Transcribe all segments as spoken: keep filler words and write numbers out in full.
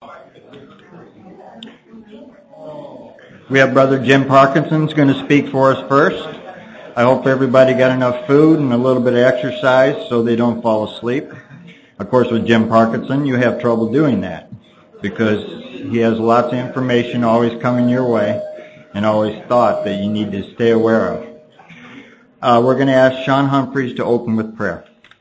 We have Brother Jim Parkinson's going to speak for us first. I hope everybody got enough food and a little bit of exercise so they don't fall asleep. Of course, with Jim Parkinson, you have trouble doing that because he has lots of information always coming your way and always thought that you need to stay aware of. Uh, we're going to ask Sean Humphreys to open with prayer.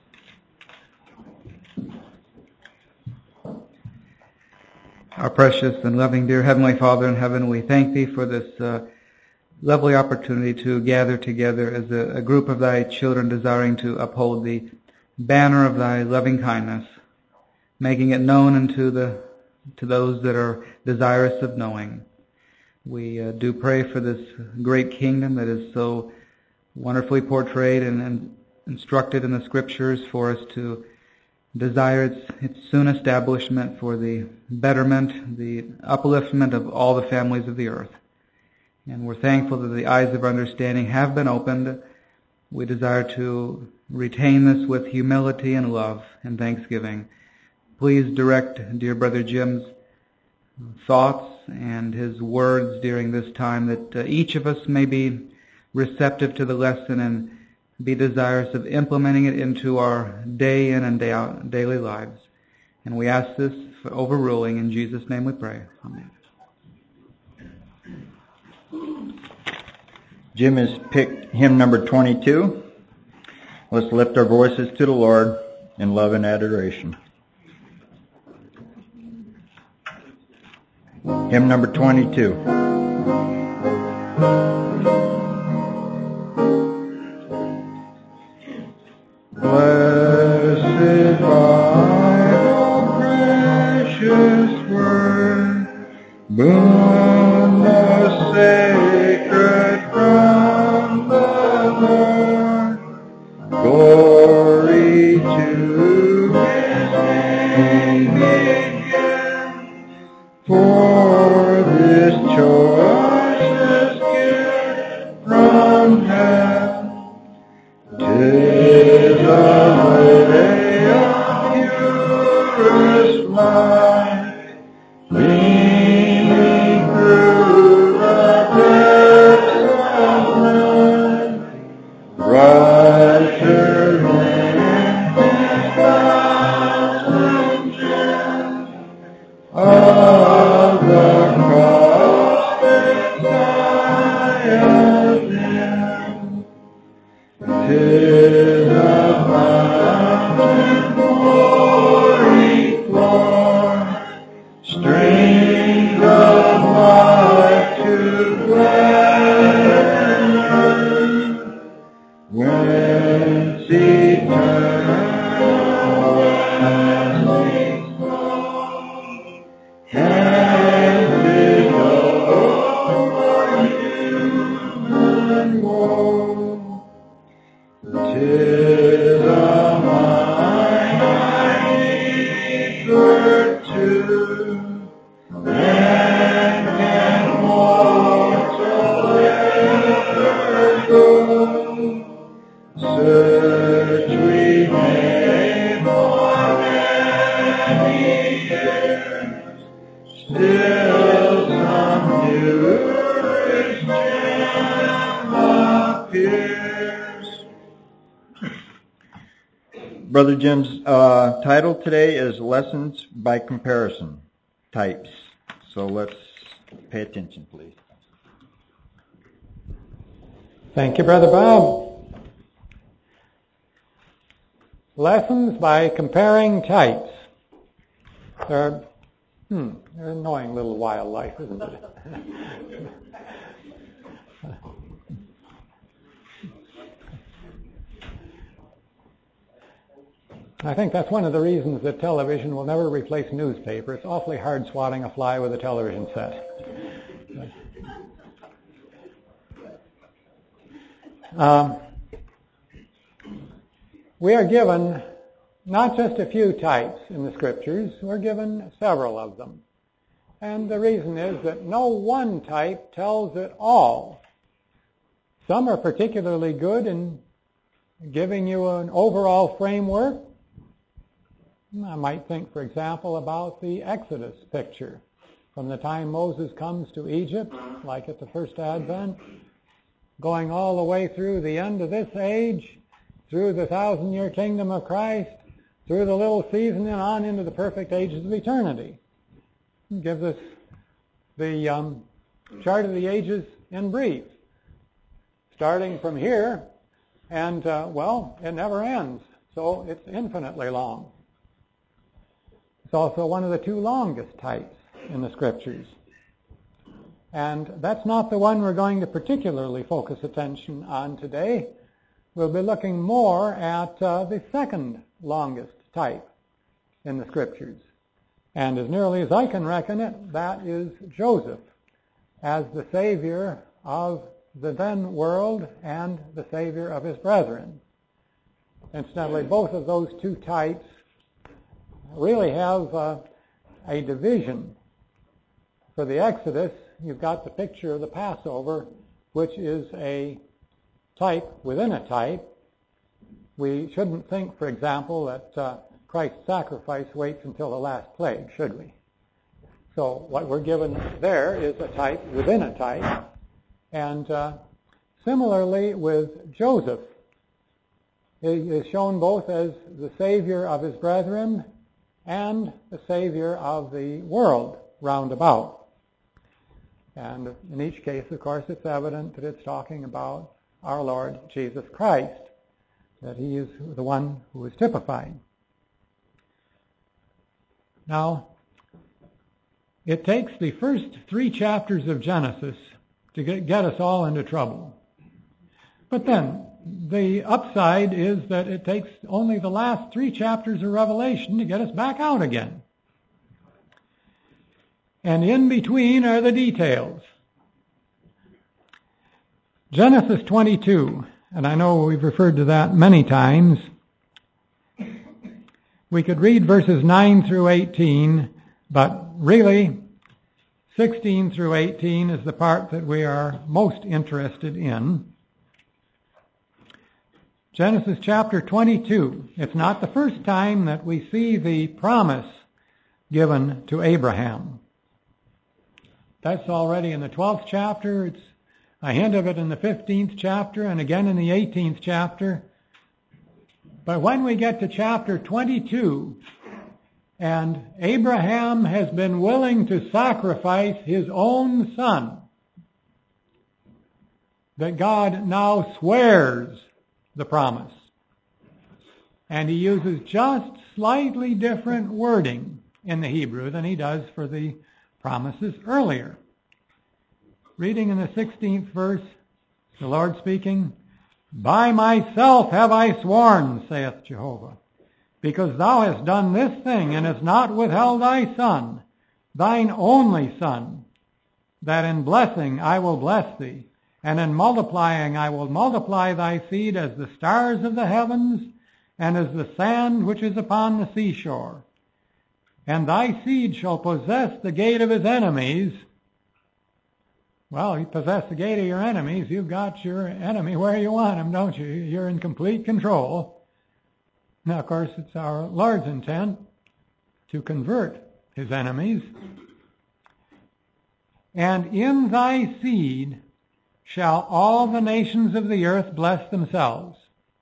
Our precious and loving dear Heavenly Father in heaven, we thank Thee for this uh, lovely opportunity to gather together as a, a group of Thy children desiring to uphold the banner of Thy loving kindness, making it known unto the to those that are desirous of knowing. We uh, do pray for this great kingdom that is so wonderfully portrayed and, and instructed in the Scriptures for us to desire its, its soon establishment for the betterment, the upliftment of all the families of the earth. And we're thankful that the eyes of understanding have been opened. We desire to retain this with humility and love and thanksgiving. Please direct dear Brother Jim's thoughts and his words during this time, that uh, each of us may be receptive to the lesson and be desirous of implementing it into our day in and day out daily lives. And we ask this for overruling. In Jesus' name we pray. Amen. Jim has picked hymn number twenty-two. Let's lift our voices to the Lord in love and adoration. Hymn number twenty-two. Blessed by the precious word, boon the sacred from the Lord, glory to His name begin, for this choicest gift from heaven. 'Tis a way of purest light, gleaming through the depths of night, brighter than ten thousand gems of the cosmic diadem. 'Tis a fountain pouring forth streams of life to gladden earth, whence eternal blessings flow, handed over human woe. 'Tis a mind I eager to, and can mortal ever go. Search we may for many years, still some new rich gem appears. Brother Jim's uh, title today is Lessons by Comparison Types. So let's pay attention, please. Thank you, Brother Bob. Lessons by comparing types. They're, hmm, they're an annoying little wildlife, isn't it? I think that's one of the reasons that television will never replace newspaper. It's awfully hard swatting a fly with a television set. Um, we are given not just a few types in the Scriptures, we're given several of them. And the reason is that no one type tells it all. Some are particularly good in giving you an overall framework. I might think, for example, about the Exodus picture. From the time Moses comes to Egypt, like at the first Advent, going all the way through the end of this age, through the thousand-year kingdom of Christ, through the little season and on into the perfect ages of eternity. It gives us the um, chart of the ages in brief. Starting from here, and, uh, well, it never ends, so it's infinitely long. It's also one of the two longest types in the Scriptures. And that's not the one we're going to particularly focus attention on today. We'll be looking more at uh, the second longest type in the Scriptures. And as nearly as I can reckon it, that is Joseph as the Savior of the then world and the Savior of his brethren. Incidentally, both of those two types really have uh, a division. For the Exodus, you've got the picture of the Passover, which is a type within a type. We shouldn't think, for example, that uh, Christ's sacrifice waits until the last plague, should we? So what we're given there is a type within a type. And uh, similarly with Joseph, he is shown both as the Savior of his brethren and the Savior of the world round about. And in each case, of course, it's evident that it's talking about our Lord Jesus Christ, that he is the one who is typified. Now, it takes the first three chapters of Genesis to get, get us all into trouble. But then, the upside is that it takes only the last three chapters of Revelation to get us back out again. And in between are the details. Genesis twenty-two, and I know we've referred to that many times. We could read verses nine through eighteen, but really sixteen through eighteen is the part that we are most interested in. Genesis chapter twenty-two. It's not the first time that we see the promise given to Abraham. That's already in the twelfth chapter. It's a hint of it in the fifteenth chapter and again in the eighteenth chapter. But when we get to chapter twenty-two, and Abraham has been willing to sacrifice his own son, that God now swears the promise. And he uses just slightly different wording in the Hebrew than he does for the promises earlier. Reading in the sixteenth verse, the Lord speaking, "By myself have I sworn, saith Jehovah, because thou hast done this thing, and hast not withheld thy son, thine only son, that in blessing I will bless thee, and in multiplying I will multiply thy seed as the stars of the heavens, and as the sand which is upon the seashore. And thy seed shall possess the gate of his enemies." Well, you possess the gate of your enemies. You've got your enemy where you want him, don't you? You're in complete control. Now, of course, it's our Lord's intent to convert his enemies. "And in thy seed shall all the nations of the earth bless themselves."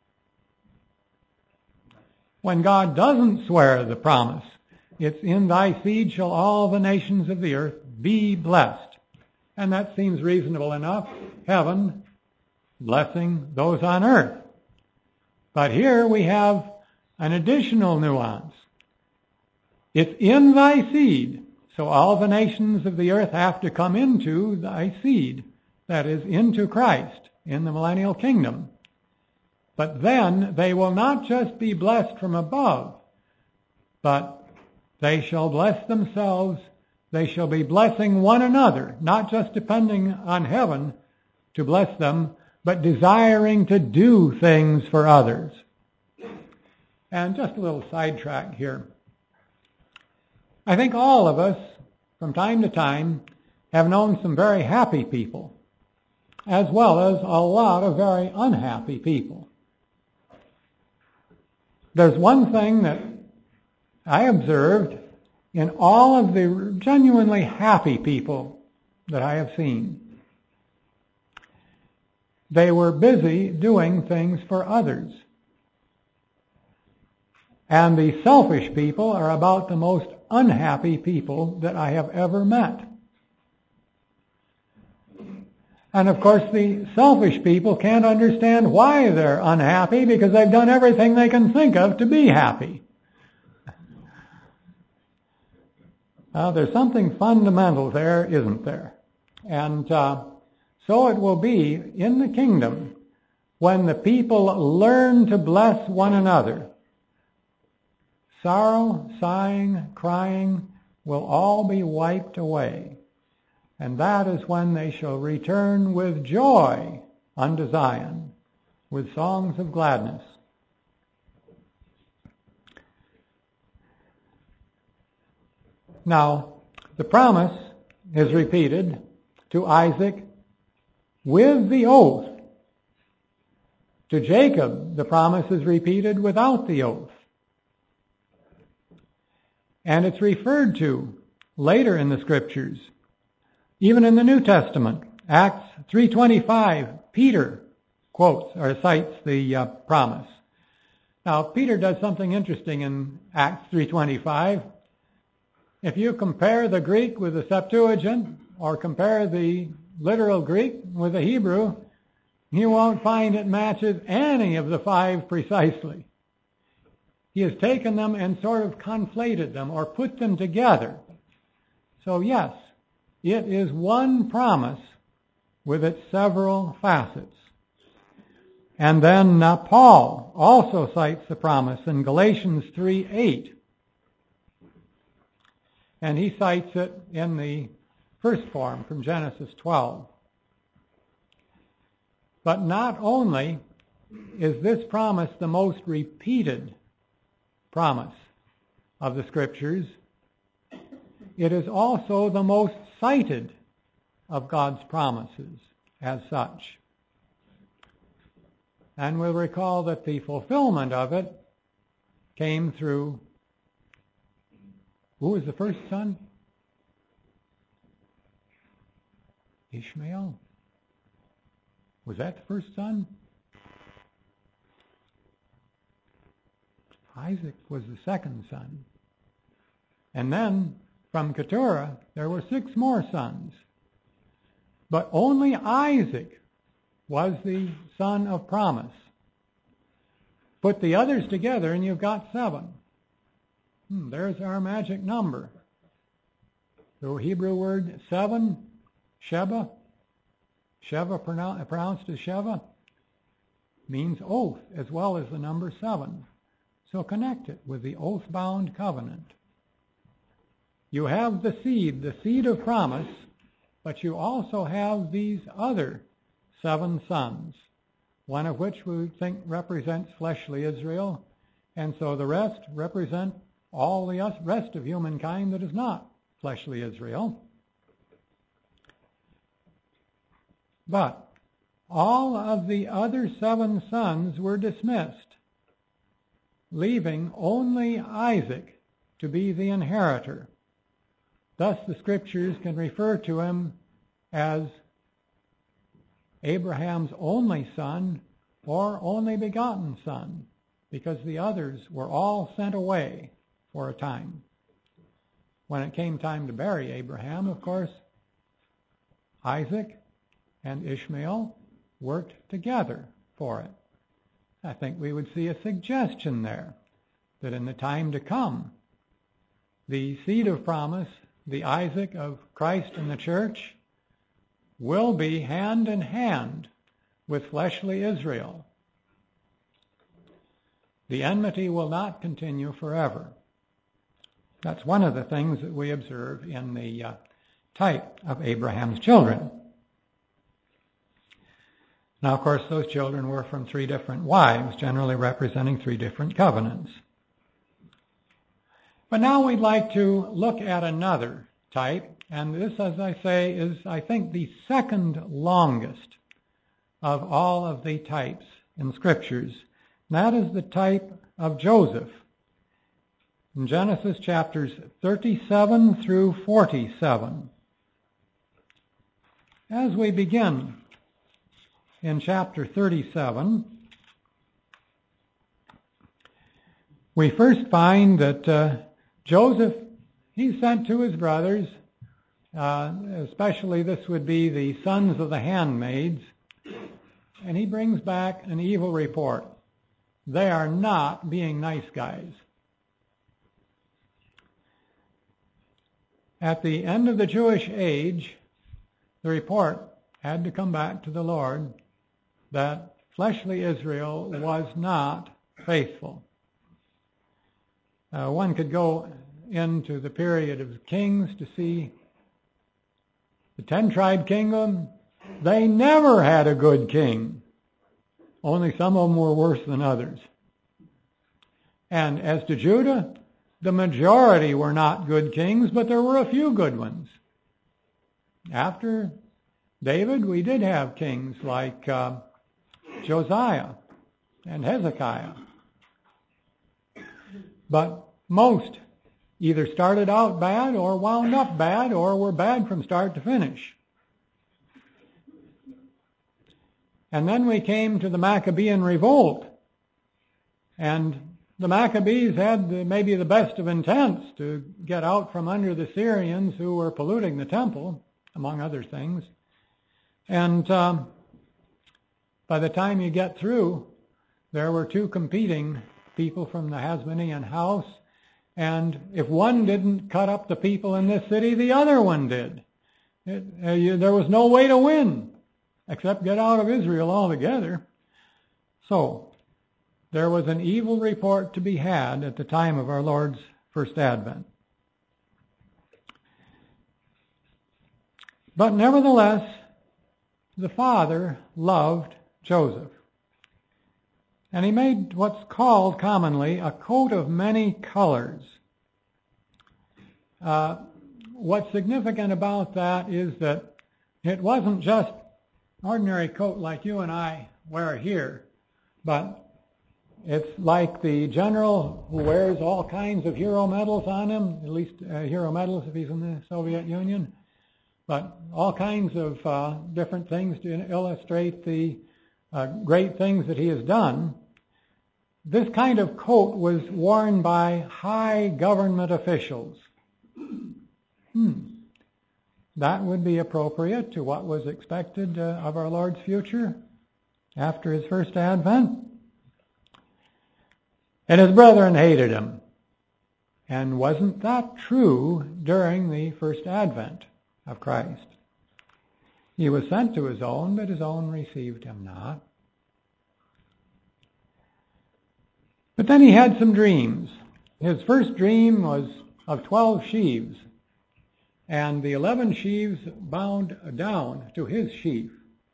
When God doesn't swear the promise, it's "in thy seed shall all the nations of the earth be blessed." And that seems reasonable enough. Heaven blessing those on earth. But here we have an additional nuance. It's "in thy seed." So all the nations of the earth have to come into thy seed. That is, into Christ, in the millennial kingdom. But then they will not just be blessed from above, but they shall bless themselves. They shall be blessing one another, not just depending on heaven to bless them, but desiring to do things for others. And just a little sidetrack here. I think all of us, from time to time, have known some very happy people, as well as a lot of very unhappy people. There's one thing that I observed in all of the genuinely happy people that I have seen, they were busy doing things for others. And the selfish people are about the most unhappy people that I have ever met. And of course, the selfish people can't understand why they're unhappy because they've done everything they can think of to be happy. Uh, there's something fundamental there, isn't there? And uh, so it will be in the kingdom when the people learn to bless one another. Sorrow, sighing, crying will all be wiped away. And that is when they shall return with joy unto Zion, with songs of gladness. Now, the promise is repeated to Isaac with the oath. To Jacob, the promise is repeated without the oath. And it's referred to later in the Scriptures. Even in the New Testament, Acts three twenty-five, Peter quotes or cites the uh, promise. Now, Peter does something interesting in Acts three twenty-five. If you compare the Greek with the Septuagint, or compare the literal Greek with the Hebrew, you won't find it matches any of the five precisely. He has taken them and sort of conflated them or put them together. So yes, it is one promise with its several facets. And then uh, Paul also cites the promise in Galatians three eight. And he cites it in the first form from Genesis twelve. But not only is this promise the most repeated promise of the Scriptures, it is also the most cited of God's promises as such. And we'll recall that the fulfillment of it came through, who was the first son? Ishmael. Was that the first son? Isaac was the second son. And then from Keturah there were six more sons. But only Isaac was the son of promise. Put the others together and you've got seven. Hmm, there's our magic number. The Hebrew word seven, Sheba, Sheva pronounced as Sheva, means oath as well as the number seven. So connect it with the oath-bound covenant. You have the seed, the seed of promise, but you also have these other seven sons, one of which we think represents fleshly Israel, and so the rest represent all the rest of humankind that is not fleshly Israel. But all of the other seven sons were dismissed, leaving only Isaac to be the inheritor. Thus the Scriptures can refer to him as Abraham's only son or only begotten son, because the others were all sent away for a time. When it came time to bury Abraham, of course, Isaac and Ishmael worked together for it. I think we would see a suggestion there that in the time to come, the seed of promise, the Isaac of Christ and the church, will be hand in hand with fleshly Israel. The enmity will not continue forever. That's one of the things that we observe in the uh, type of Abraham's children. Now, of course, those children were from three different wives, generally representing three different covenants. But now we'd like to look at another type, and this, as I say, is, I think, the second longest of all of the types in Scriptures. And that is the type of Joseph. in Genesis chapters thirty-seven through forty-seven. As we begin in chapter thirty-seven, we first find that uh, Joseph, he's sent to his brothers, uh, especially this would be the sons of the handmaids, and he brings back an evil report. They are not being nice guys. At the end of the Jewish age, the report had to come back to the Lord that fleshly Israel was not faithful. Uh, one could go into the period of kings to see the ten-tribe kingdom. They never had a good king. Only some of them were worse than others. And as to Judah, the majority were not good kings, but there were a few good ones. After David, we did have kings like uh, Josiah and Hezekiah. But most either started out bad or wound up bad or were bad from start to finish. And then we came to the Maccabean revolt. And the Maccabees had the, maybe the best of intents to get out from under the Syrians who were polluting the temple, among other things. And um, by the time you get through, there were two competing people from the Hasmonean house. And if one didn't cut up the people in this city, the other one did. It, uh, you, there was no way to win except get out of Israel altogether. So there was an evil report to be had at the time of our Lord's first advent. But nevertheless, the Father loved Joseph. And he made what's called commonly a coat of many colors. Uh, what's significant about that is that it wasn't just an ordinary coat like you and I wear here, but it's like the general who wears all kinds of hero medals on him, at least uh, hero medals if he's in the Soviet Union, but all kinds of uh, different things to illustrate the uh, great things that he has done. This kind of coat was worn by high government officials. Hmm. That would be appropriate to what was expected uh, of our Lord's future after his first advent. And his brethren hated him. And wasn't that true during the first advent of Christ? He was sent to his own, but his own received him not. But then he had some dreams. His first dream was of twelve sheaves, and the eleven sheaves bound down to his sheaf.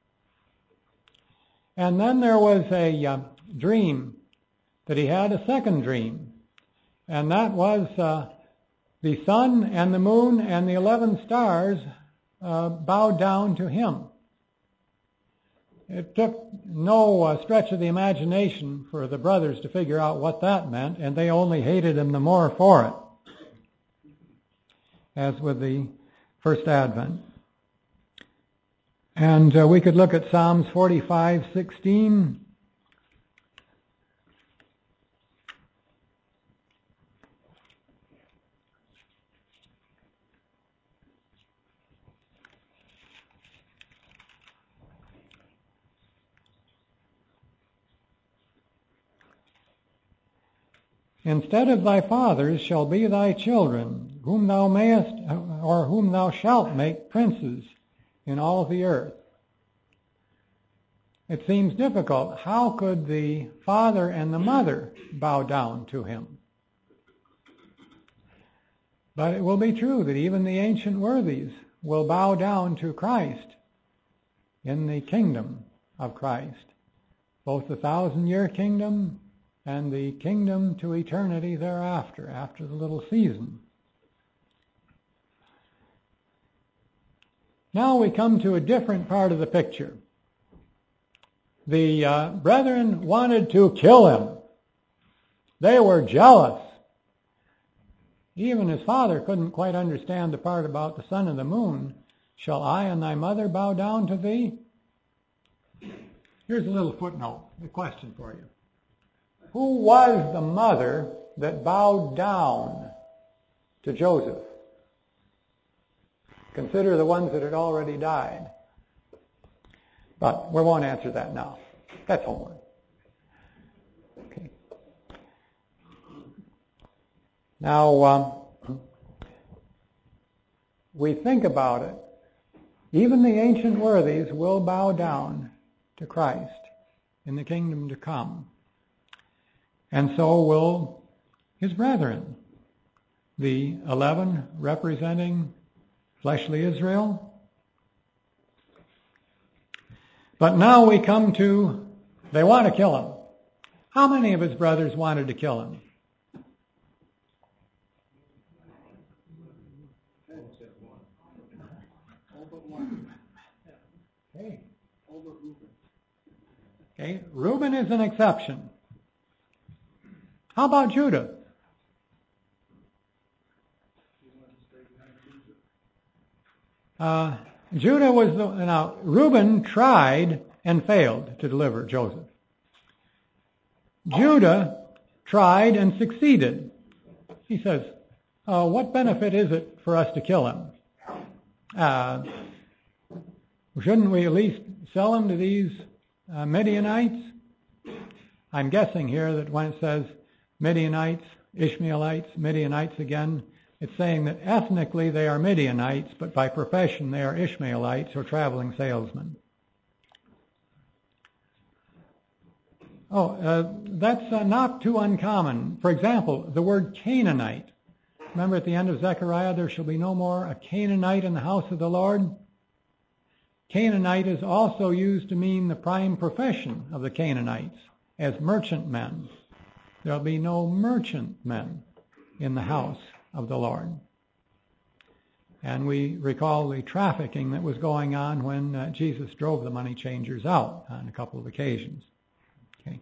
And then there was a uh, dream that he had a second dream, and that was uh, the sun and the moon and the eleven stars uh, bowed down to him. It took no uh, stretch of the imagination for the brothers to figure out what that meant, and they only hated him the more for it, as with the first advent. And uh, we could look at Psalms forty-five sixteen. Instead of thy fathers shall be thy children, whom thou mayest, or whom thou shalt make princes in all the earth. It seems difficult. How could the father and the mother bow down to him? But it will be true that even the ancient worthies will bow down to Christ in the kingdom of Christ, both the thousand-year kingdom and the kingdom to eternity thereafter, after the little season. Now we come to a different part of the picture. The uh, brethren wanted to kill him. They were jealous. even his father couldn't quite understand the part about the sun and the moon. Shall I and thy mother bow down to thee? Here's a little footnote, a question for you. Who was the mother that bowed down to Joseph? Consider the ones that had already died. But we won't answer that now. That's homework. Okay. Now, um, we think about it. Even the ancient worthies will bow down to Christ in the kingdom to come. And so will his brethren, the eleven representing fleshly Israel. But now we come to, they want to kill him. How many of his brothers wanted to kill him? Okay. Okay, Reuben is an exception. How about Judah? Uh, Judah was the, now Reuben tried and failed to deliver Joseph. Judah tried and succeeded. He says, uh, what benefit is it for us to kill him? Uh, shouldn't we at least sell him to these uh, Midianites? I'm guessing here that when it says Midianites, Ishmaelites, Midianites again, it's saying that ethnically they are Midianites, but by profession they are Ishmaelites or traveling salesmen. Oh, uh, that's uh, not too uncommon. For example, the word Canaanite. Remember at the end of Zechariah, there shall be no more a Canaanite in the house of the Lord? Canaanite is also used to mean the prime profession of the Canaanites as merchantmen. There will be no merchantmen in the house of the Lord. And we recall the trafficking that was going on when uh, Jesus drove the money changers out on a couple of occasions. Okay.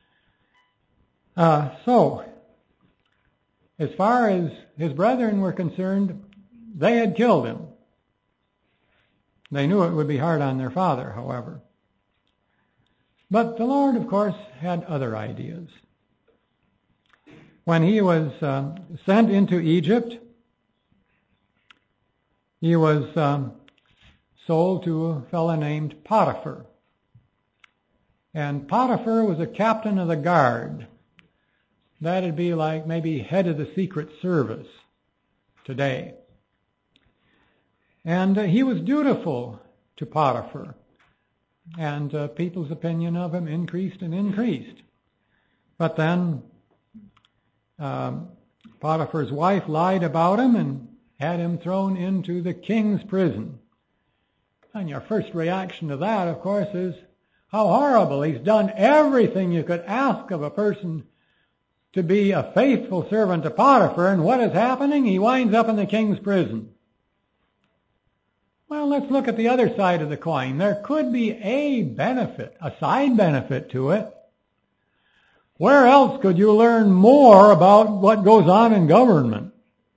Uh, so, as far as his brethren were concerned, they had killed him. They knew it would be hard on their father, however. But the Lord, of course, had other ideas. When he was um, sent into Egypt, he was um, sold to a fellow named Potiphar. And Potiphar was a captain of the guard. That'd be like maybe head of the Secret Service today. And uh, he was dutiful to Potiphar. And uh, people's opinion of him increased and increased. But then um, Potiphar's wife lied about him and had him thrown into the king's prison. And your first reaction to that, of course, is, how horrible. He's done everything you could ask of a person to be a faithful servant to Potiphar, and what is happening? He winds up in the king's prison. Well, let's look at the other side of the coin. There could be a benefit, a side benefit to it. Where else could you learn more about what goes on in government?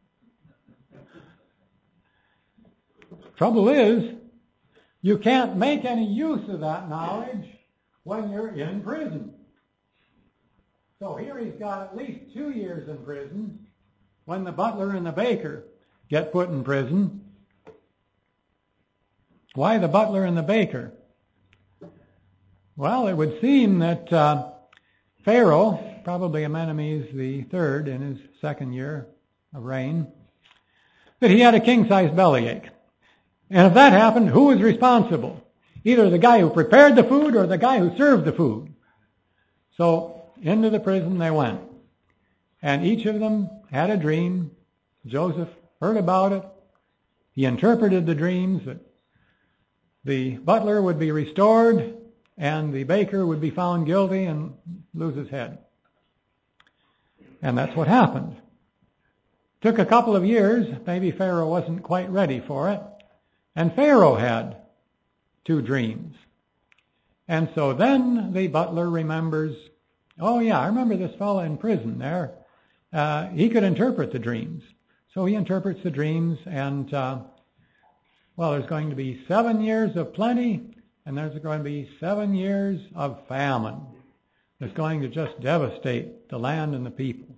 Trouble is, you can't make any use of that knowledge when you're in prison. So here he's got at least two years in prison when the butler and the baker get put in prison. Why the butler and the baker? Well, it would seem that uh, Pharaoh, probably Amenemhes the third in his second year of reign, that he had a king-sized bellyache. And if that happened, who was responsible? Either the guy who prepared the food or the guy who served the food. So into the prison they went. And each of them had a dream. Joseph heard about it. He interpreted the dreams that the butler would be restored and the baker would be found guilty and lose his head. And that's what happened. Took a couple of years. Maybe Pharaoh wasn't quite ready for it. And Pharaoh had two dreams. And so then the butler remembers, oh yeah, I remember this fellow in prison there. Uh, he could interpret the dreams. So he interprets the dreams, and uh, well, there's going to be seven years of plenty, and there's going to be seven years of famine. It's going to just devastate the land and the people.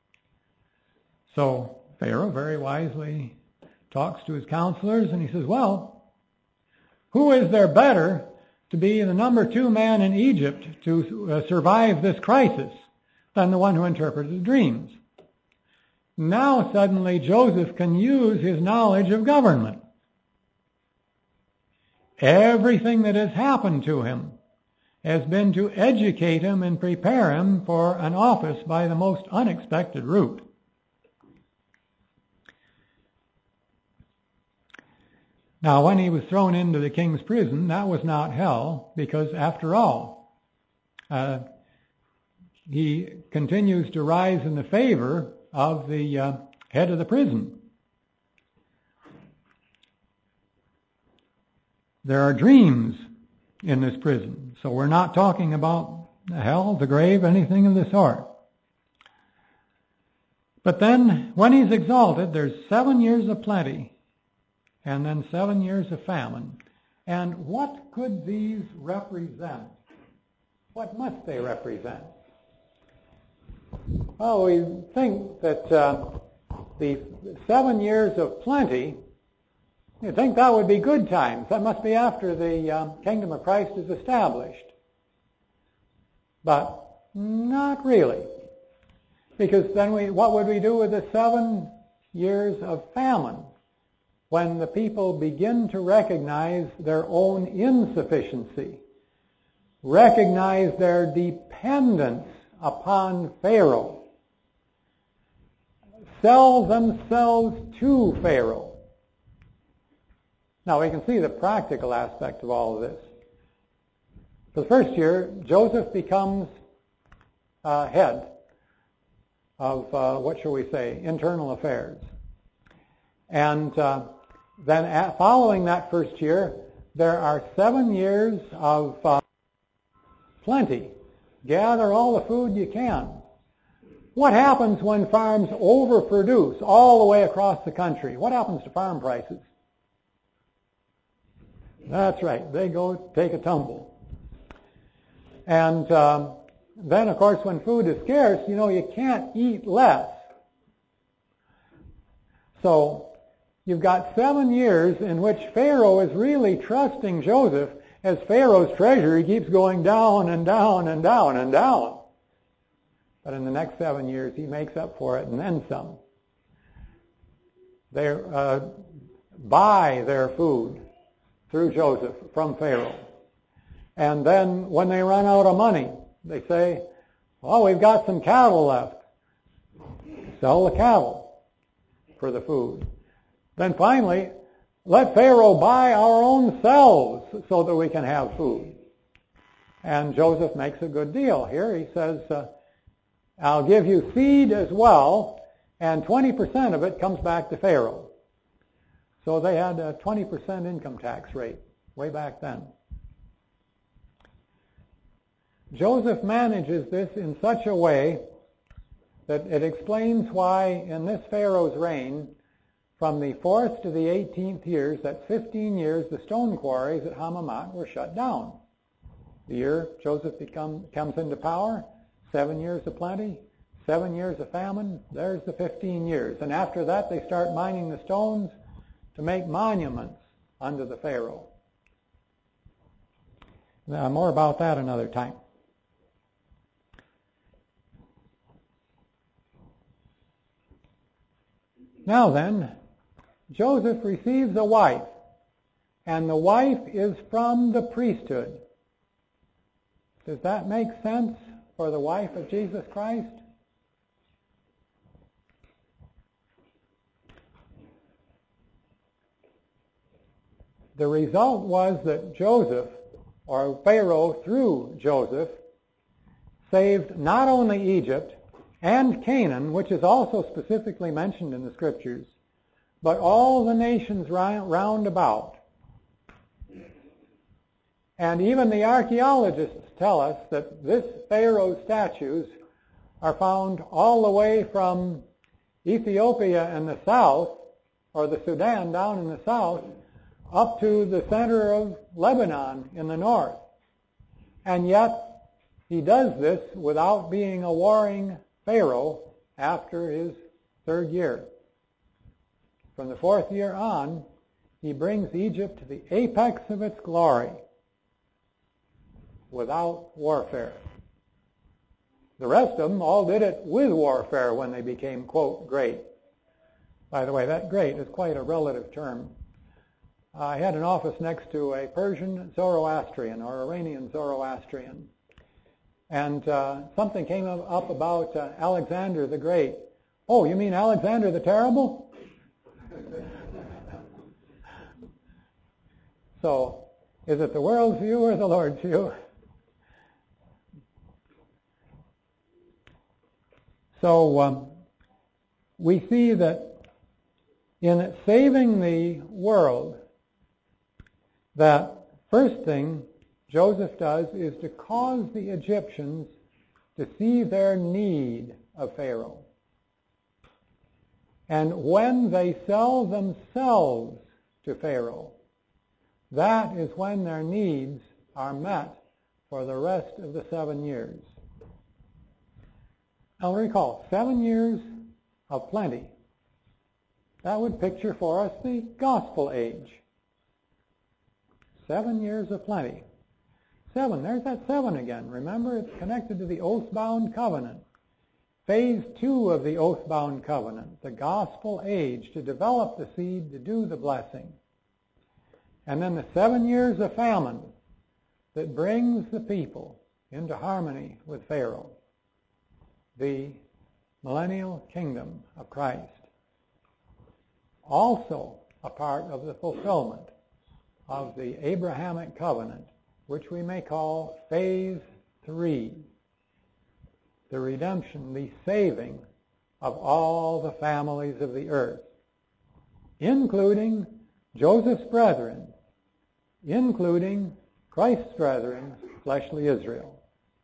So Pharaoh very wisely talks to his counselors, and he says, well, who is there better to be the number two man in Egypt to uh, survive this crisis than the one who interpreted the dreams? Now suddenly Joseph can use his knowledge of government. Everything that has happened to him has been to educate him and prepare him for an office by the most unexpected route. Now, when he was thrown into the king's prison, that was not hell, because after all, uh, he continues to rise in the favor of the uh, head of the prison. There are dreams in this prison, so we're not talking about hell, the grave, anything of the sort. But then, when he's exalted, there's seven years of plenty, and then seven years of famine. And what could these represent? What must they represent? Well, we think that uh, the seven years of plenty, you think that would be good times. That must be after the uh, kingdom of Christ is established. But not really. Because then we, what would we do with the seven years of famine? When the people begin to recognize their own insufficiency, recognize their dependence upon Pharaoh, sell themselves to Pharaoh. Now we can see the practical aspect of all of this. The first year, Joseph becomes uh, head of, uh, what shall we say, internal affairs. And uh, then at, following that first year, there are seven years of uh, plenty. Gather all the food you can. What happens when farms overproduce all the way across the country? What happens to farm prices? That's right, they go take a tumble. And um, then, of course, when food is scarce, you know, you can't eat less. So you've got seven years in which Pharaoh is really trusting Joseph as Pharaoh's treasury keeps going down and down and down and down. But in the next seven years, he makes up for it and then some. They uh, buy their food through Joseph from Pharaoh. And then when they run out of money, they say, well, we've got some cattle left. Sell the cattle for the food. Then finally, let Pharaoh buy our own selves so that we can have food. And Joseph makes a good deal here. He says, uh, I'll give you seed as well, and twenty percent of it comes back to Pharaoh. So they had a twenty percent income tax rate way back then. Joseph manages this in such a way that it explains why in this Pharaoh's reign, from the fourth to the eighteenth years, that's fifteen years, the stone quarries at Hammamat were shut down. The year Joseph become, comes into power, seven years of plenty, seven years of famine, there's the fifteen years. And after that, they start mining the stones to make monuments unto the Pharaoh. Now, more about that another time. Now then, Joseph receives a wife, and the wife is from the priesthood. Does that make sense for the wife of Jesus Christ? The result was that Joseph, or Pharaoh through Joseph, saved not only Egypt and Canaan, which is also specifically mentioned in the Scriptures, but all the nations round about. And even the archaeologists tell us that this Pharaoh's statues are found all the way from Ethiopia in the south, or the Sudan down in the south, up to the center of Lebanon in the north. And yet, he does this without being a warring Pharaoh after his third year. From the fourth year on, he brings Egypt to the apex of its glory without warfare. The rest of them all did it with warfare when they became, quote, great. By the way, that great is quite a relative term. I had an office next to a Persian Zoroastrian or Iranian Zoroastrian. And uh, something came up about uh, Alexander the Great. Oh, you mean Alexander the Terrible? So, is it the world's view or the Lord's view? So, um, we see that in saving the world, that first thing Joseph does is to cause the Egyptians to see their need of Pharaoh. And when they sell themselves to Pharaoh, that is when their needs are met for the rest of the seven years. Now recall, seven years of plenty. That would picture for us the gospel age. Seven years of plenty. Seven, there's that seven again. Remember, it's connected to the oath-bound covenant. Phase two of the oath-bound covenant, the gospel age, to develop the seed, to do the blessing. And then the seven years of famine that brings the people into harmony with Pharaoh. The millennial kingdom of Christ. Also a part of the fulfillment of the Abrahamic covenant, which we may call phase three. The redemption, the saving of all the families of the earth, including Joseph's brethren, including Christ's brethren, fleshly Israel.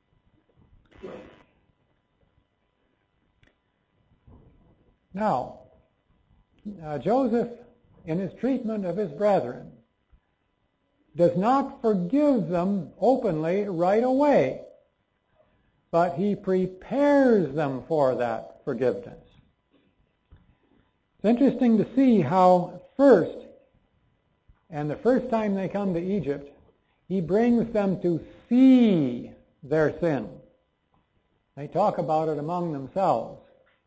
Now, uh, Joseph, in his treatment of his brethren, does not forgive them openly right away, but he prepares them for that forgiveness. It's interesting to see how first, and the first time they come to Egypt, he brings them to see their sin. They talk about it among themselves.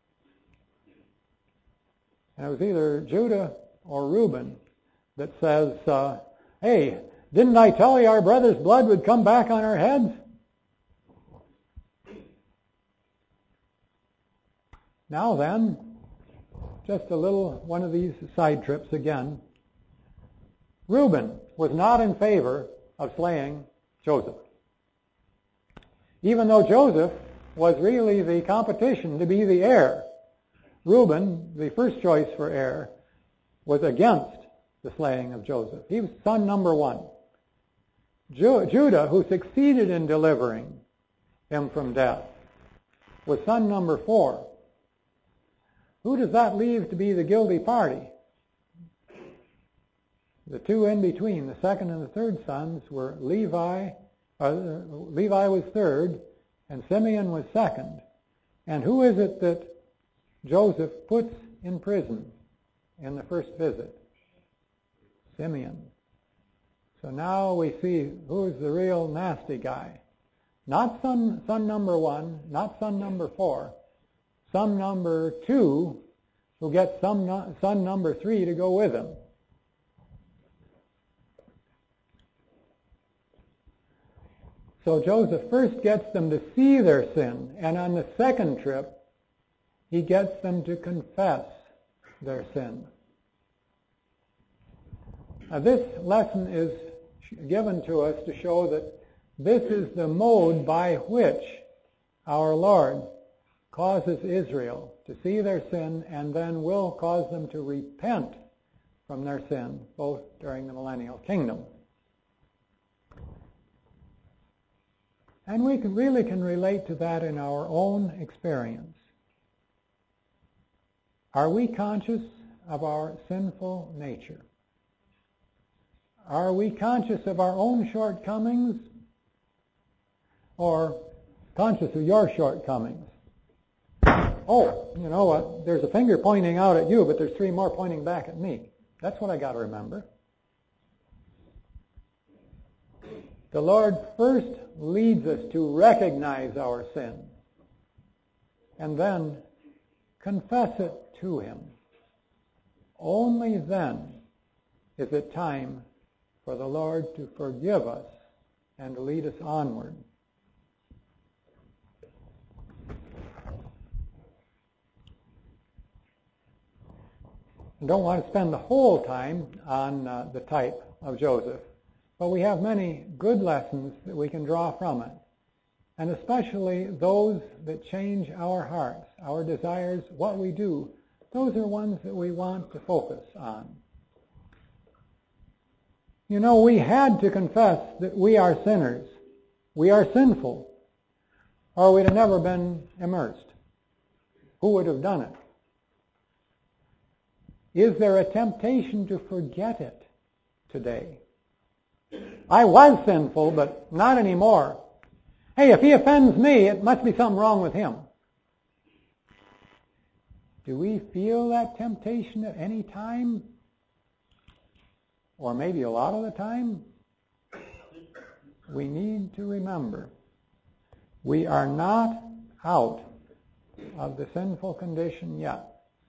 And it was either Judah or Reuben that says, uh, hey, didn't I tell you our brother's blood would come back on our heads? Now then, just a little one of these side trips again. Reuben was not in favor of slaying Joseph. Even though Joseph was really the competition to be the heir, Reuben, the first choice for heir, was against the slaying of Joseph. He was son number one. Ju- Judah, who succeeded in delivering him from death, was son number four. Who does that leave to be the guilty party? The two in between, the second and the third sons, were Levi. Uh, Levi was third, and Simeon was second. And who is it that Joseph puts in prison in the first visit? Simeon. So now we see who's the real nasty guy. Not son, son number one, not son number four, son number two, who gets some, son number three to go with him. So Joseph first gets them to see their sin, and on the second trip, he gets them to confess their sin. Now, this lesson is given to us to show that this is the mode by which our Lord causes Israel to see their sin and then will cause them to repent from their sin, both during the millennial kingdom. And we can, really can relate to that in our own experience. Are we conscious of our sinful nature? Are we conscious of our own shortcomings or conscious of your shortcomings? Oh, you know what? There's a finger pointing out at you, but there's three more pointing back at me. That's what I got to remember. The Lord first leads us to recognize our sin and then confess it to Him. Only then is it time for the Lord to forgive us and lead us onward. I don't want to spend the whole time on uh, the type of Joseph, but we have many good lessons that we can draw from it, and especially those that change our hearts, our desires, what we do. Those are ones that we want to focus on. You know, we had to confess that we are sinners. We are sinful, or we'd have never been immersed. Who would have done it? Is there a temptation to forget it today? I was sinful, but not anymore. Hey, if he offends me, it must be something wrong with him. Do we feel that temptation at any time? Or maybe a lot of the time? We need to remember, we are not out of the sinful condition yet.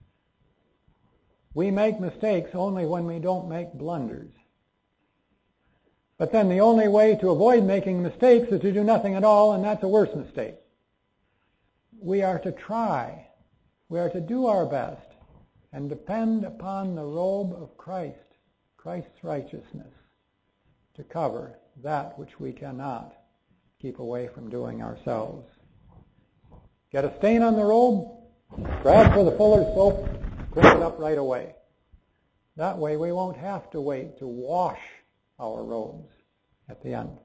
We make mistakes only when we don't make blunders. But then the only way to avoid making mistakes is to do nothing at all, and that's a worse mistake. We are to try. We are to do our best and depend upon the robe of Christ, Christ's righteousness, to cover that which we cannot keep away from doing ourselves. Get a stain on the robe, grab for the fuller's soap, clean it up right away. That way we won't have to wait to wash our robes at the end.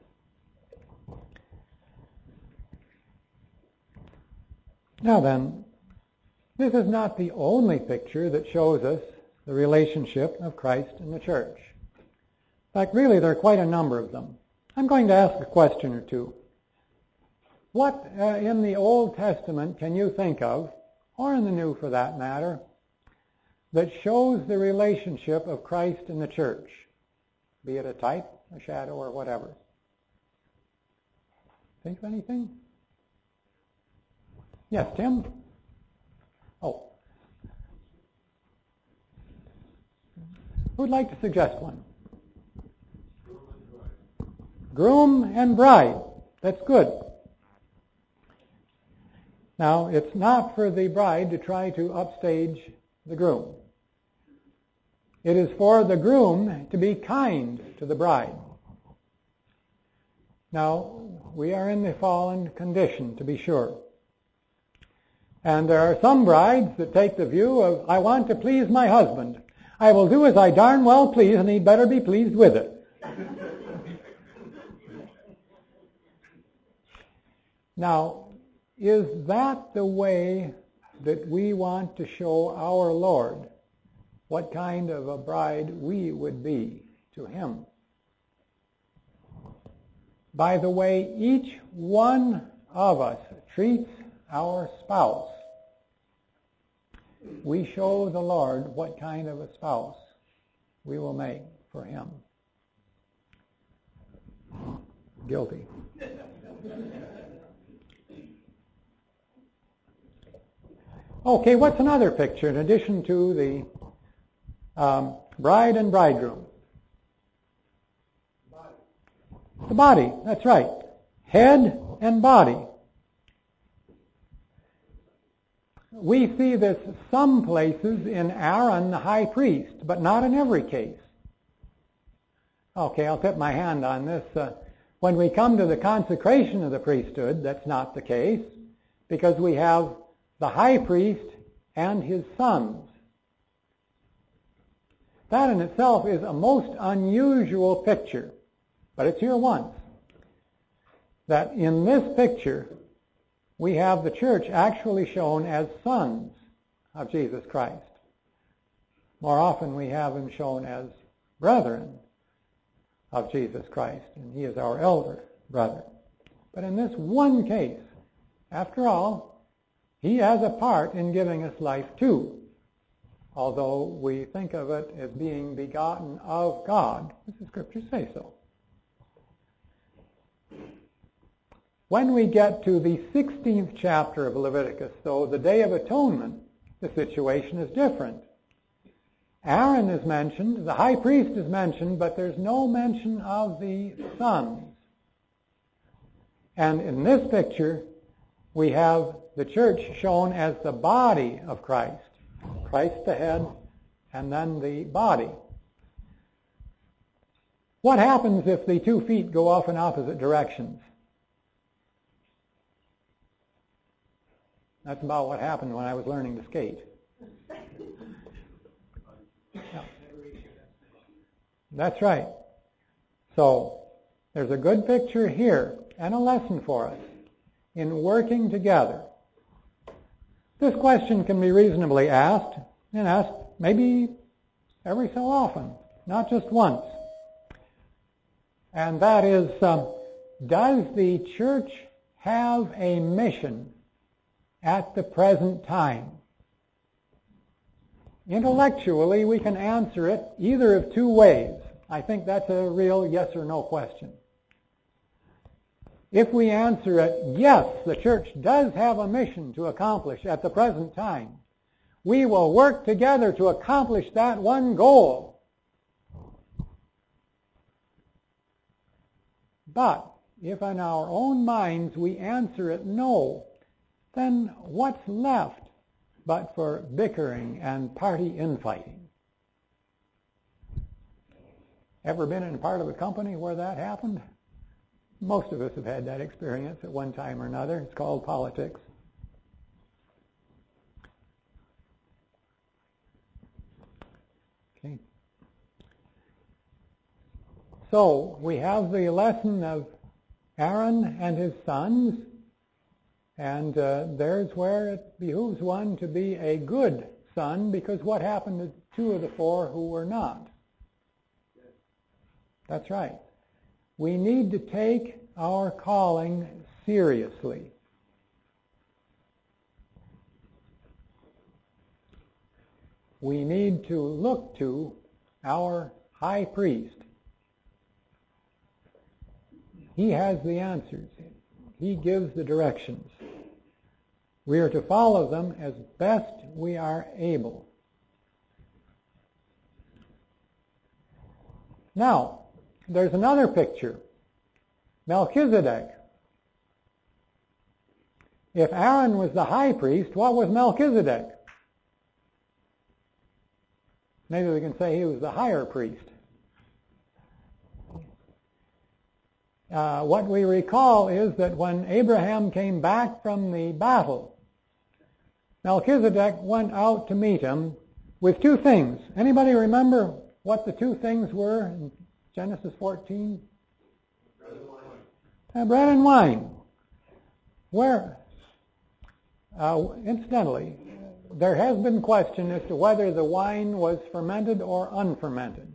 Now then, this is not the only picture that shows us the relationship of Christ and the church. In fact, really, there are quite a number of them. I'm going to ask a question or two. What uh, in the Old Testament can you think of, or in the New for that matter, that shows the relationship of Christ and the church, be it a type, a shadow, or whatever? Think of anything? Yes, Tim? Oh. Who'd like to suggest one? Groom and bride. That's good. Now, it's not for the bride to try to upstage the groom. It is for the groom to be kind to the bride. Now, we are in the fallen condition, to be sure. And there are some brides that take the view of, I want to please my husband. I will do as I darn well please, and he'd better be pleased with it. Now, is that the way that we want to show our Lord what kind of a bride we would be to Him? By the way each one of us treats our spouse, we show the Lord what kind of a spouse we will make for Him. Guilty. Okay, what's another picture in addition to the um, bride and bridegroom? Body. The body, that's right. Head and body. We see this some places in Aaron the high priest, but not in every case. Okay, I'll put my hand on this. Uh, when we come to the consecration of the priesthood, that's not the case, because we have the high priest and his sons. That in itself is a most unusual picture, but it's here once. That in this picture, we have the church actually shown as sons of Jesus Christ. More often we have him shown as brethren of Jesus Christ, and he is our elder brother. But in this one case, after all, he has a part in giving us life too, although we think of it as being begotten of God, as the Scriptures say so. When we get to the sixteenth chapter of Leviticus, though, the Day of Atonement, the situation is different. Aaron is mentioned, the high priest is mentioned, but there's no mention of the sons. And in this picture, we have the church shown as the body of Christ. Christ the head, and then the body. What happens if the two feet go off in opposite directions? That's about what happened when I was learning to skate. Yeah. That's right. So there's a good picture here and a lesson for us in working together. This question can be reasonably asked, and asked maybe every so often, not just once. And that is, um, does the church have a mission at the present time? Intellectually, we can answer it either of two ways. I think that's a real yes or no question. If we answer it, yes, the church does have a mission to accomplish at the present time, we will work together to accomplish that one goal. But if in our own minds we answer it no, then what's left but for bickering and party infighting? Ever been in part of a company where that happened? Most of us have had that experience at one time or another. It's called politics. Okay. So we have the lesson of Aaron and his sons, and uh, there's where it behooves one to be a good son, because what happened to two of the four who were not? That's right. We need to take our calling seriously. We need to look to our high priest. He has the answers. He gives the directions. We are to follow them as best we are able. Now, there's another picture. Melchizedek. If Aaron was the high priest, what was Melchizedek? Maybe we can say he was the higher priest. Uh, what we recall is that when Abraham came back from the battle, Melchizedek went out to meet him with two things. Anybody remember what the two things were in Genesis fourteen? Bread and wine. Uh, bread and wine. Where, uh, incidentally, there has been question as to whether the wine was fermented or unfermented.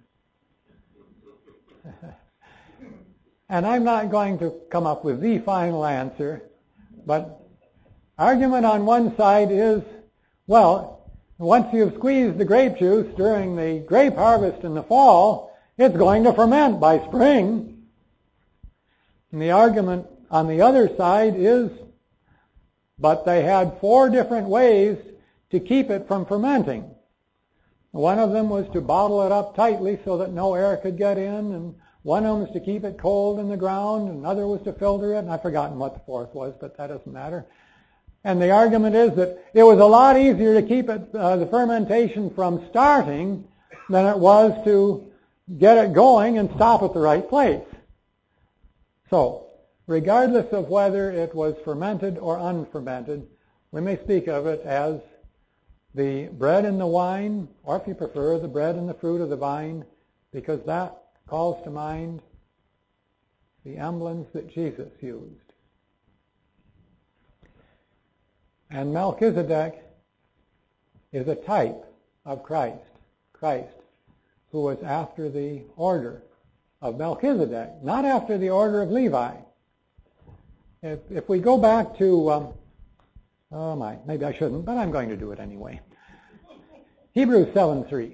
And I'm not going to come up with the final answer, but argument on one side is, well, once you've squeezed the grape juice during the grape harvest in the fall, it's going to ferment by spring. And the argument on the other side is, but they had four different ways to keep it from fermenting. One of them was to bottle it up tightly so that no air could get in, and one of them was to keep it cold in the ground, and another was to filter it, and I've forgotten what the fourth was, but that doesn't matter. And the argument is that it was a lot easier to keep it, uh, the fermentation from starting than it was to get it going and stop at the right place. So, regardless of whether it was fermented or unfermented, we may speak of it as the bread and the wine, or if you prefer, the bread and the fruit of the vine, because that calls to mind the emblems that Jesus used. And Melchizedek is a type of Christ. Christ, who was after the order of Melchizedek, not after the order of Levi. If, if we go back to, um, oh my, maybe I shouldn't, but I'm going to do it anyway. Hebrews seven three.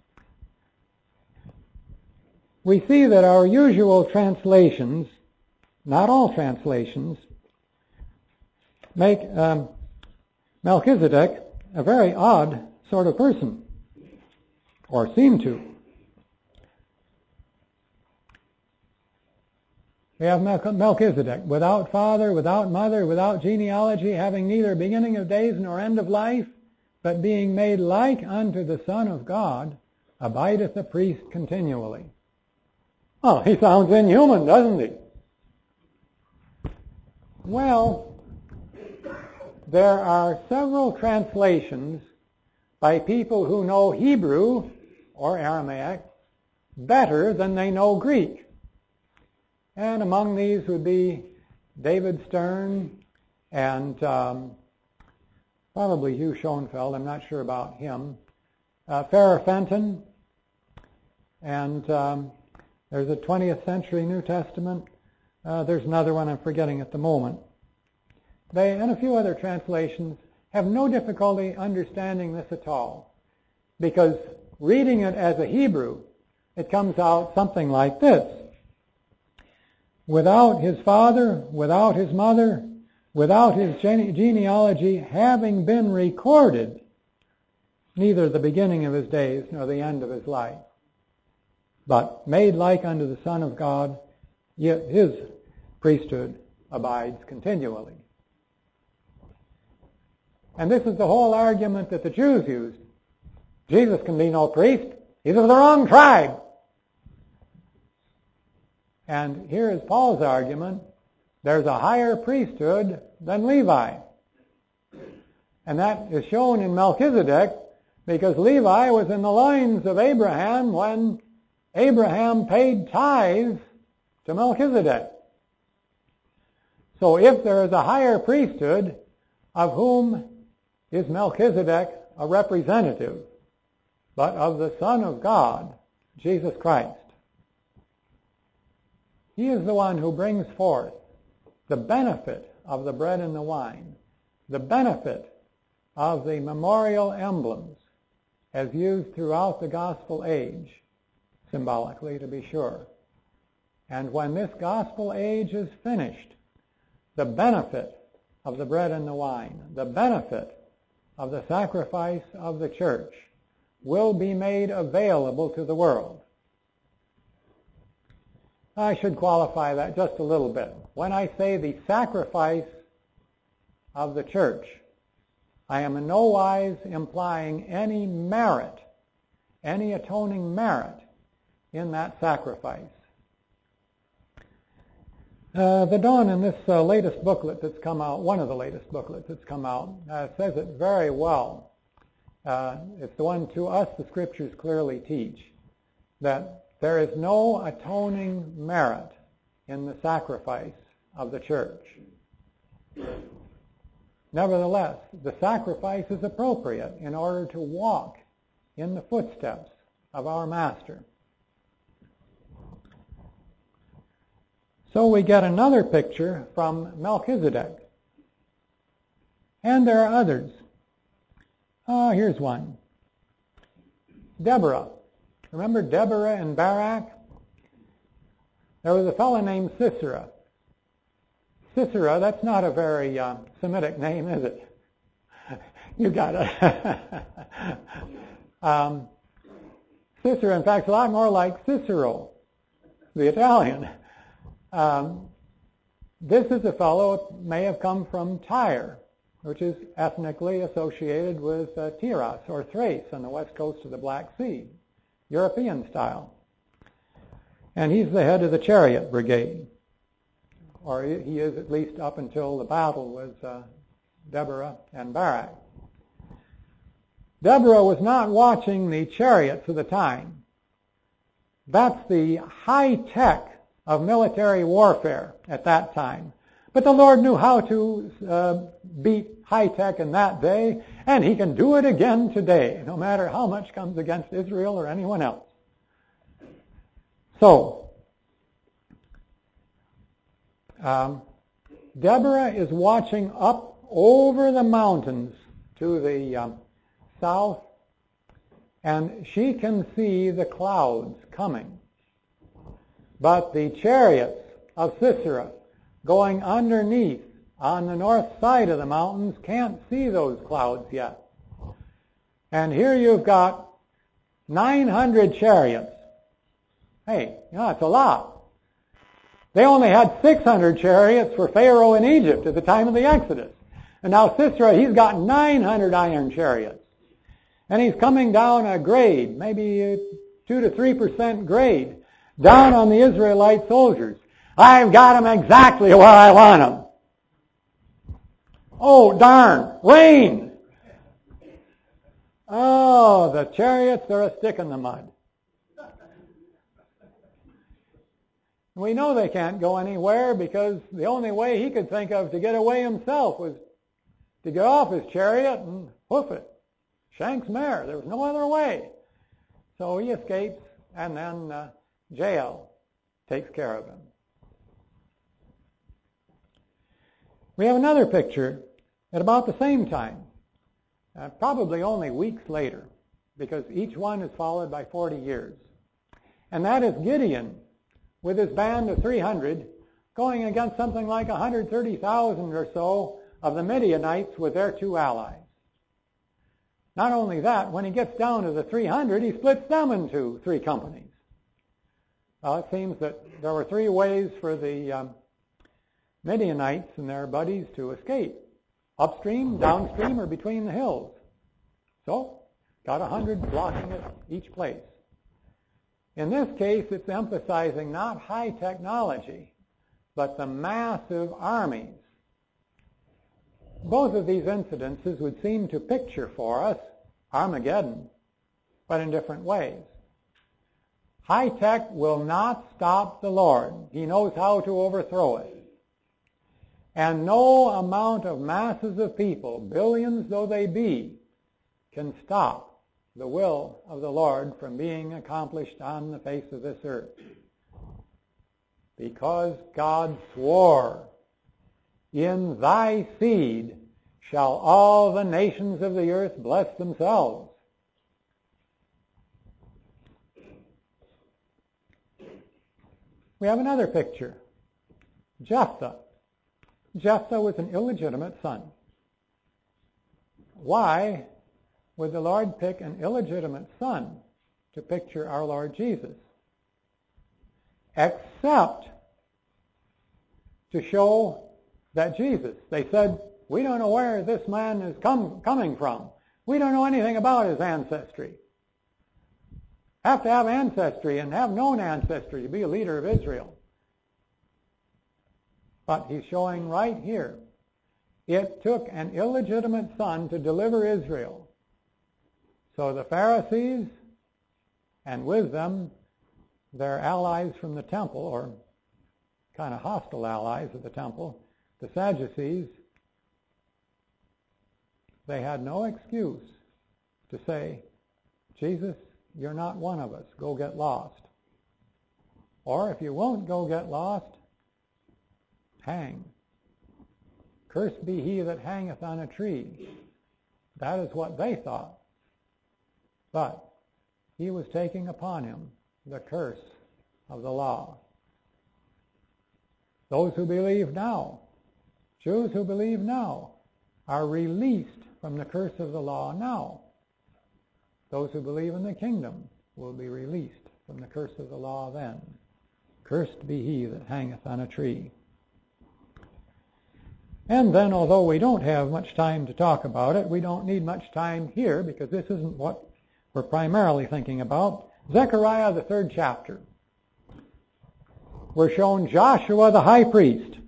We see that our usual translations, not all translations, make um, Melchizedek a very odd sort of person, or seem to. We have Melchizedek, without father, without mother, without genealogy, having neither beginning of days nor end of life, but being made like unto the Son of God, abideth a priest continually. Oh, he sounds inhuman, doesn't he? Well, there are several translations by people who know Hebrew or Aramaic better than they know Greek. And among these would be David Stern and um, probably Hugh Schoenfeld. I'm not sure about him. Uh, Farrah Fenton. And um, there's a twentieth century New Testament. Uh, there's another one I'm forgetting at the moment. They and a few other translations have no difficulty understanding this at all, because reading it as a Hebrew, it comes out something like this. Without his father, without his mother, without his gene- genealogy having been recorded, neither the beginning of his days nor the end of his life, but made like unto the Son of God, yet his priesthood abides continually. And this is the whole argument that the Jews used. Jesus can be no priest. He's of the wrong tribe. And here is Paul's argument. There's a higher priesthood than Levi. And that is shown in Melchizedek, because Levi was in the loins of Abraham when Abraham paid tithes to Melchizedek. So if there is a higher priesthood, of whom is Melchizedek a representative, but of the Son of God, Jesus Christ. He is the one who brings forth the benefit of the bread and the wine, the benefit of the memorial emblems as used throughout the gospel age, symbolically to be sure. And when this gospel age is finished, the benefit of the bread and the wine, the benefit of the sacrifice of the church will be made available to the world. I should qualify that just a little bit. When I say the sacrifice of the church, I am in no wise implying any merit, any atoning merit in that sacrifice. Uh, the Dawn in this uh, latest booklet that's come out, one of the latest booklets that's come out, uh, says it very well. Uh, it's the one to us the Scriptures clearly teach, that there is no atoning merit in the sacrifice of the church. Nevertheless, the sacrifice is appropriate in order to walk in the footsteps of our Master. So we get another picture from Melchizedek. And there are others. Oh, here's one. Deborah. Remember Deborah and Barak? There was a fellow named Sisera. Sisera, that's not a very uh, Semitic name, is it? You got it. um, Sisera, in fact, is a lot more like Cicero, the Italian. Um, this is a fellow who may have come from Tyre, which is ethnically associated with uh, Tyros or Thrace on the west coast of the Black Sea, European style. And he's the head of the chariot brigade, or he is at least up until the battle with uh, Deborah and Barak. Deborah was not watching the chariots of the time. That's the high tech of military warfare at that time. But the Lord knew how to uh, beat high-tech in that day, and he can do it again today, no matter how much comes against Israel or anyone else. So, um, Deborah is watching up over the mountains to the um, south, and she can see the clouds coming. But the chariots of Sisera going underneath on the north side of the mountains can't see those clouds yet. And here you've got nine hundred chariots. Hey, you know, that's a lot. They only had six hundred chariots for Pharaoh in Egypt at the time of the Exodus. And now Sisera, he's got nine hundred iron chariots. And he's coming down a grade, maybe two to three percent grade, down on the Israelite soldiers. I've got them exactly where I want them. Oh, darn, rain. Oh, the chariots are a stick in the mud. We know they can't go anywhere because the only way he could think of to get away himself was to get off his chariot and hoof it. Shank's mare. There was no other way. So he escapes, and then uh, Jael takes care of him. We have another picture at about the same time, uh, probably only weeks later, because each one is followed by forty years. And that is Gideon with his band of three hundred going against something like one hundred thirty thousand or so of the Midianites with their two allies. Not only that, when he gets down to the three hundred, he splits them into three companies. Well, it seems that there were three ways for the um, Midianites and their buddies to escape: upstream, downstream, or between the hills. So, got a hundred blocking it each place. In this case, it's emphasizing not high technology, but the massive armies. Both of these incidences would seem to picture for us Armageddon, but in different ways. High tech will not stop the Lord. He knows how to overthrow it. And no amount of masses of people, billions though they be, can stop the will of the Lord from being accomplished on the face of this earth. Because God swore, "In thy seed shall all the nations of the earth bless themselves." We have another picture. Jephthah. Jephthah was an illegitimate son. Why would the Lord pick an illegitimate son to picture our Lord Jesus? Except to show that Jesus, they said, we don't know where this man is come, coming from. We don't know anything about his ancestry. Have to have ancestry and have known ancestry to be a leader of Israel. But he's showing right here, it took an illegitimate son to deliver Israel. So the Pharisees, and with them their allies from the temple, or kind of hostile allies of the temple, the Sadducees, they had no excuse to say, Jesus, you're not one of us. Go get lost. Or if you won't go get lost, hang. Cursed be he that hangeth on a tree. That is what they thought. But he was taking upon him the curse of the law. Those who believe now, Jews who believe now, are released from the curse of the law now. Those who believe in the kingdom will be released from the curse of the law then. Cursed be he that hangeth on a tree. And then, although we don't have much time to talk about it, we don't need much time here because this isn't what we're primarily thinking about. Zechariah, the third chapter. We're shown Joshua the high priest.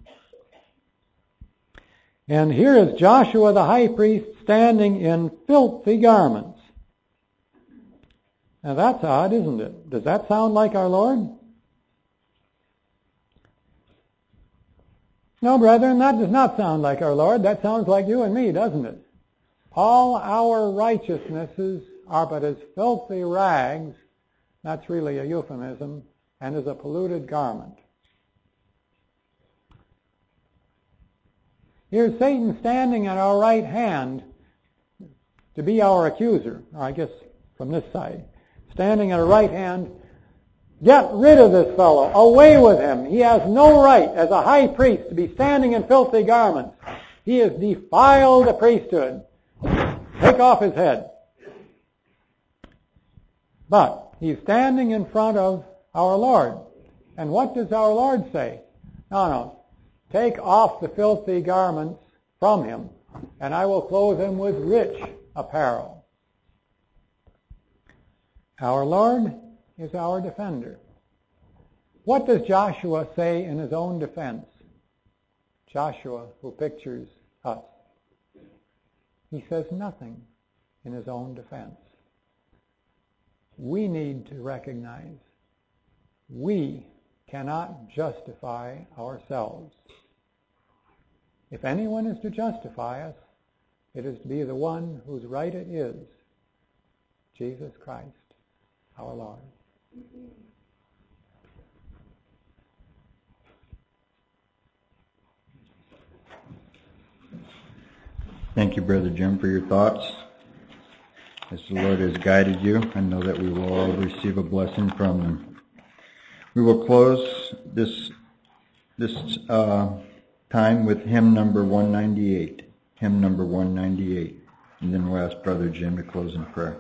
And here is Joshua the high priest standing in filthy garments. Now that's odd, isn't it? Does that sound like our Lord? No, brethren, that does not sound like our Lord. That sounds like you and me, doesn't it? All our righteousnesses are but as filthy rags, that's really a euphemism, and as a polluted garment. Here's Satan standing at our right hand to be our accuser, or I guess from this side. Standing at our right hand, get rid of this fellow, away with him. He has no right as a high priest to be standing in filthy garments. He has defiled the priesthood. Take off his head. But he's standing in front of our Lord. And what does our Lord say? No, no. Take off the filthy garments from him, and I will clothe him with rich apparel. Our Lord is our defender. What does Joshua say in his own defense? Joshua, who pictures us. He says nothing in his own defense. We need to recognize we cannot justify ourselves. If anyone is to justify us, it is to be the one whose right it is, Jesus Christ, our Lord. Thank you, Brother Jim, for your thoughts. As the Lord has guided you, I know that we will all receive a blessing from Him. We will close this this uh, time with hymn number one ninety-eight. Hymn number one ninety-eight. And then we'll ask Brother Jim to close in prayer.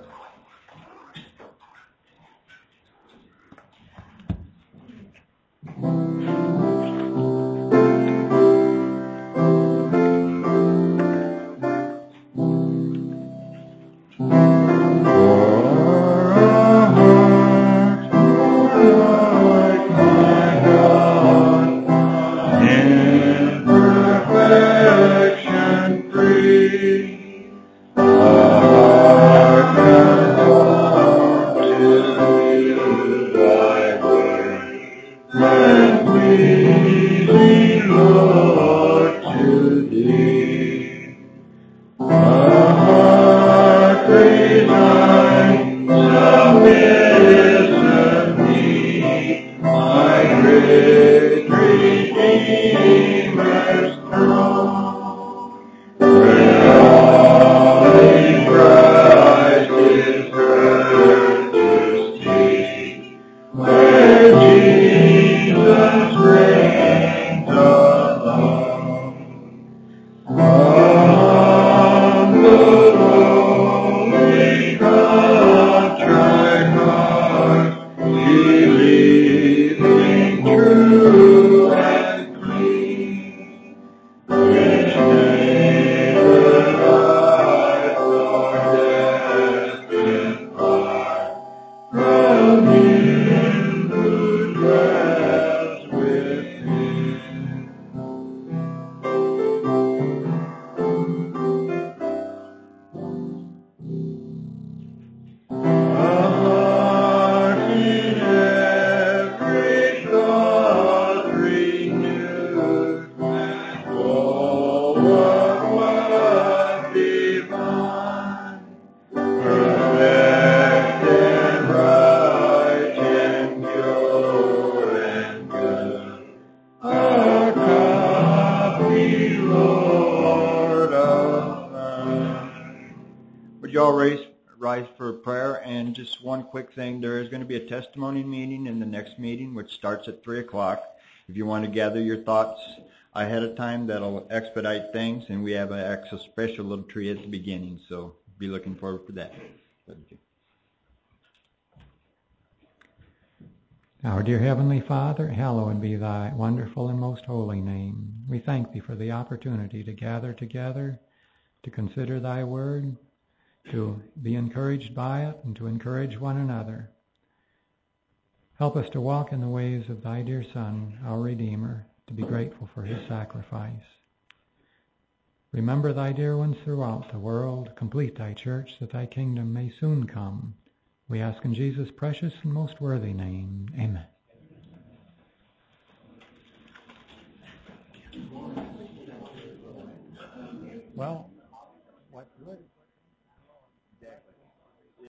Would you all raise, rise for prayer? And just one quick thing, there is going to be a testimony meeting in the next meeting, which starts at three o'clock. If you want to gather your thoughts ahead of time, that'll expedite things, and we have an extra special little tree at the beginning, so be looking forward to that. Our dear Heavenly Father, hallowed be Thy wonderful and most holy name. We thank Thee for the opportunity to gather together, to consider Thy word, to be encouraged by it, and to encourage one another. Help us to walk in the ways of Thy dear Son, our Redeemer, to be grateful for His sacrifice. Remember Thy dear ones throughout the world. Complete Thy church, that Thy kingdom may soon come. We ask in Jesus' precious and most worthy name. Amen. Well,